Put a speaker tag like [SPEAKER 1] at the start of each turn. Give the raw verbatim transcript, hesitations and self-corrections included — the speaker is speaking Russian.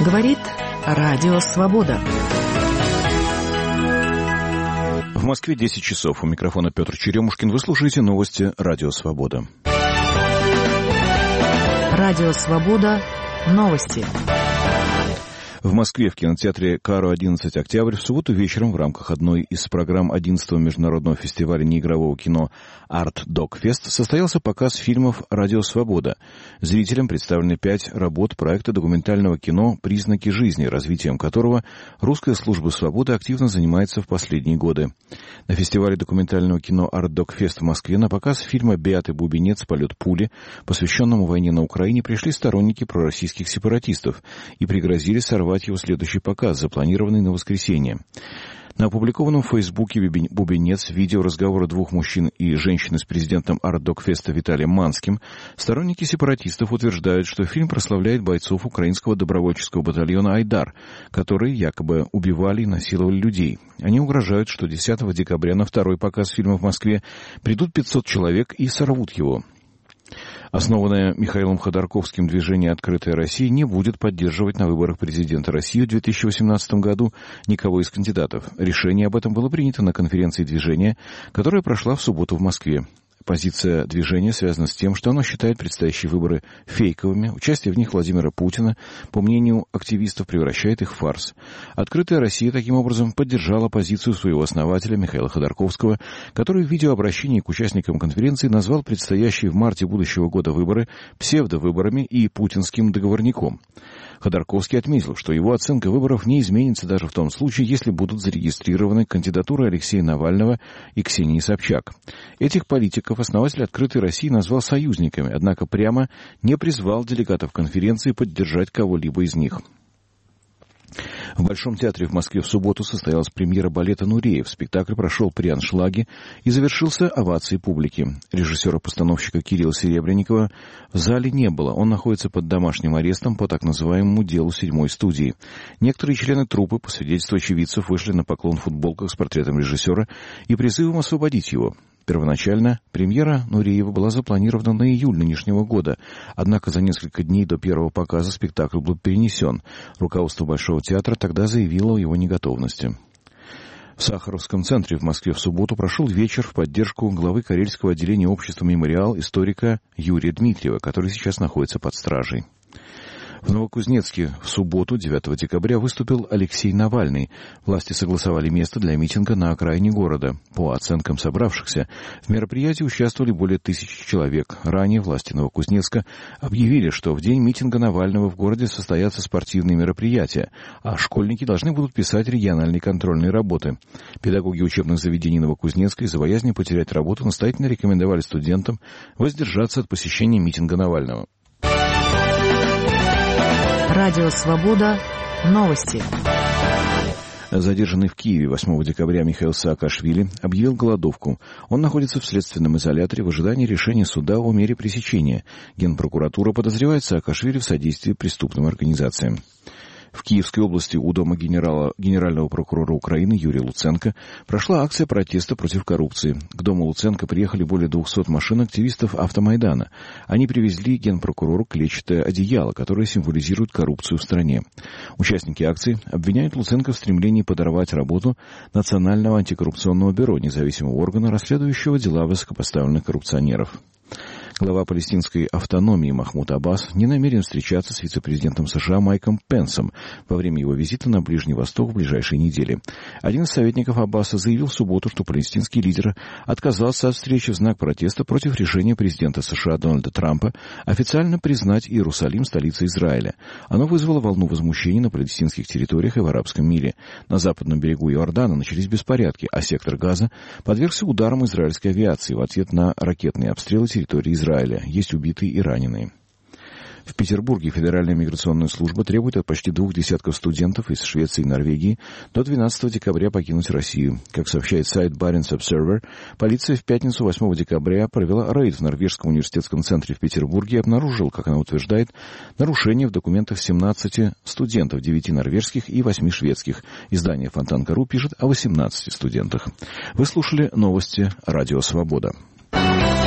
[SPEAKER 1] Говорит Радио Свобода.
[SPEAKER 2] В Москве десять часов. У микрофона Петр Черемушкин. Вы слушаете новости Радио Свобода.
[SPEAKER 1] Радио Свобода. Новости.
[SPEAKER 2] В Москве в кинотеатре «Каро одиннадцать Октябрь» в субботу вечером в рамках одной из программ одиннадцатого международного фестиваля неигрового кино «Арт Док Фест» состоялся показ фильмов «Радио Свобода». Зрителям представлены пять работ проекта документального кино «Признаки жизни», развитием которого Русская служба свободы активно занимается в последние годы. На фестивале документального кино «Арт Док Фест» в Москве на показ фильма «Беаты Бубенец. Полет пули», посвященному войне на Украине, пришли сторонники пророссийских сепаратистов и пригрозили сорвать его следующий показ, запланированный на воскресенье. На опубликованном в Фейсбуке «Бубенец» видео разговора двух мужчин и женщины с президентом Арт-Док-феста Виталием Манским сторонники сепаратистов утверждают, что фильм прославляет бойцов украинского добровольческого батальона «Айдар», которые якобы убивали и насиловали людей. Они угрожают, что десятого декабря на второй показ фильма в Москве придут пятьсот человек и сорвут его. Основанное Михаилом Ходорковским движение «Открытая Россия» не будет поддерживать на выборах президента России в две тысячи восемнадцатом году никого из кандидатов. Решение об этом было принято на конференции движения, которая прошла в субботу в Москве. Позиция движения связана с тем, что оно считает предстоящие выборы фейковыми. Участие в них Владимира Путина, по мнению активистов, превращает их в фарс. «Открытая Россия» таким образом поддержала позицию своего основателя Михаила Ходорковского, который в видеообращении к участникам конференции назвал предстоящие в марте будущего года выборы псевдовыборами и путинским договорником. Ходорковский отметил, что его оценка выборов не изменится даже в том случае, если будут зарегистрированы кандидатуры Алексея Навального и Ксении Собчак. Этих политиков основатель «Открытой России» назвал союзниками, однако прямо не призвал делегатов конференции поддержать кого-либо из них. В Большом театре в Москве в субботу состоялась премьера балета «Нуреев». Спектакль прошел при аншлаге и завершился овацией публики. Режиссера-постановщика Кирилла Серебренникова в зале не было. Он находится под домашним арестом по так называемому делу седьмой студии. Некоторые члены труппы, по свидетельству очевидцев, вышли на поклон в футболках с портретом режиссера и призывом освободить его. Первоначально премьера Нуреева была запланирована на июль нынешнего года, однако за несколько дней до первого показа спектакль был перенесен. Руководство Большого театра тогда заявило о его неготовности. В Сахаровском центре в Москве в субботу прошел вечер в поддержку главы Карельского отделения общества «Мемориал» историка Юрия Дмитриева, который сейчас находится под стражей. В Новокузнецке в субботу, девятого декабря, выступил Алексей Навальный. Власти согласовали место для митинга на окраине города. По оценкам собравшихся, в мероприятии участвовали более тысячи человек. Ранее власти Новокузнецка объявили, что в день митинга Навального в городе состоятся спортивные мероприятия, а школьники должны будут писать региональные контрольные работы. Педагоги учебных заведений Новокузнецка из-за боязни потерять работу настоятельно рекомендовали студентам воздержаться от посещения митинга Навального.
[SPEAKER 1] Радио Свобода. Новости.
[SPEAKER 2] Задержанный в Киеве восьмого декабря Михаил Саакашвили объявил голодовку. Он находится в следственном изоляторе в ожидании решения суда о мере пресечения. Генпрокуратура подозревает Саакашвили в содействии преступным организациям. В Киевской области у дома генерала, генерального прокурора Украины Юрия Луценко прошла акция протеста против коррупции. К дому Луценко приехали более двухсот машин активистов Автомайдана. Они привезли генпрокурору клетчатое одеяло, которое символизирует коррупцию в стране. Участники акции обвиняют Луценко в стремлении подорвать работу Национального антикоррупционного бюро, независимого органа, расследующего дела высокопоставленных коррупционеров. Глава палестинской автономии Махмуд Аббас не намерен встречаться с вице-президентом США Майком Пенсом во время его визита на Ближний Восток в ближайшие недели. Один из советников Аббаса заявил в субботу, что палестинский лидер отказался от встречи в знак протеста против решения президента США Дональда Трампа официально признать Иерусалим столицей Израиля. Оно вызвало волну возмущений на палестинских территориях и в арабском мире. На западном берегу Иордана начались беспорядки, а сектор Газа подвергся ударам израильской авиации в ответ на ракетные обстрелы территории Израиля. Есть убитые и раненые. В Петербурге Федеральная миграционная служба требует от почти двух десятков студентов из Швеции и Норвегии до двенадцатого декабря покинуть Россию. Как сообщает сайт Barents Observer, полиция в пятницу восьмого декабря провела рейд в Норвежском университетском центре в Петербурге и обнаружила, как она утверждает, нарушения в документах семнадцати студентов, девяти норвежских и восьми шведских. Издание Фонтан точка ру пишет о восемнадцати студентах. Вы слушали новости Радио Свобода.